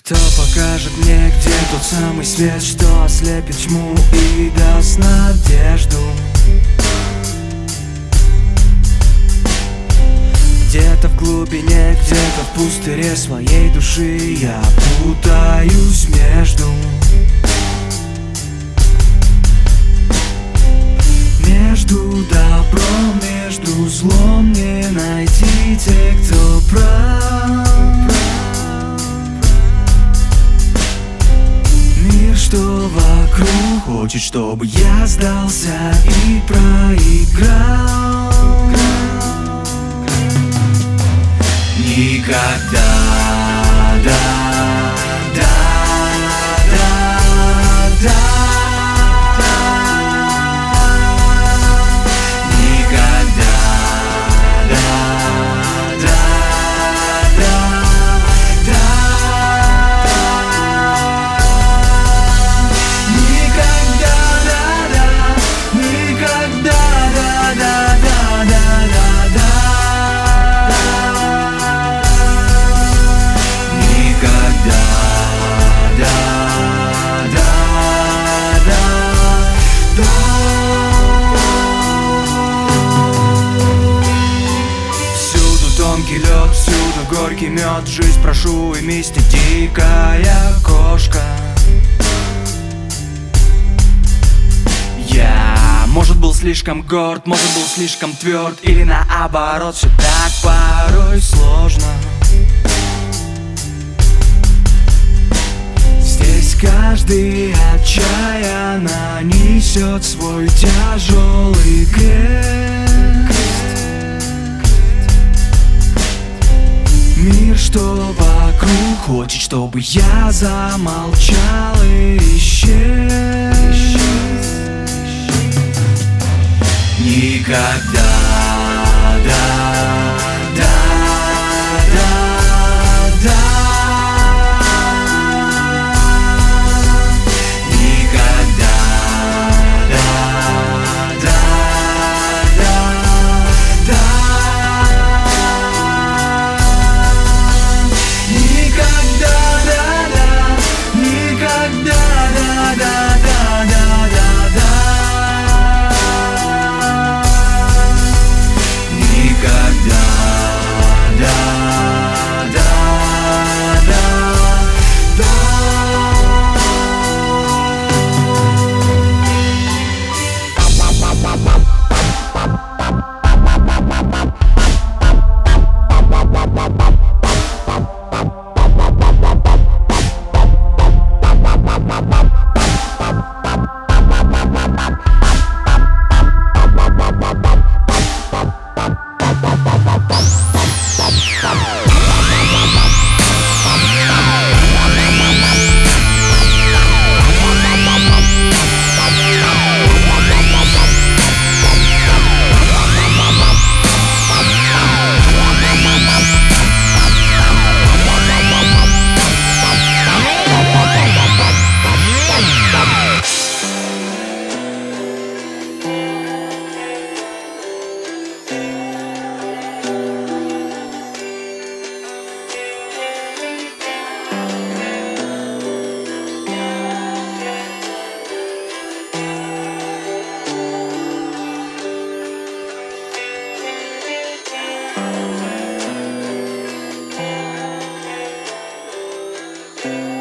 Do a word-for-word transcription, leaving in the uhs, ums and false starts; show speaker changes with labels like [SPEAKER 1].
[SPEAKER 1] Кто покажет мне, где тот самый свет, что ослепит тьму и даст надежду? Где-то в глубине, где-то в пустыре своей души я путаюсь между Между добром, между злом. Не найти тех, кто прав. Мир, что вокруг, хочет, чтобы я сдался и проиграл. Никогда, да, да, да, да. Никогда, да, да, да, да. Никогда, да, да, никогда, да, да, да, да, да, да. Лед, всюду горький мед. Жизнь, прошу, и мистик, дикая кошка. Я, может, был слишком горд, может, был слишком тверд, или наоборот, все так порой сложно. Здесь каждый отчаянно несет свой тяжелый крест. Мир, что вокруг, хочет, чтобы я замолчал и исчез. Никогда, да, да, да, да. Никогда, да, да, да, да.
[SPEAKER 2] Thank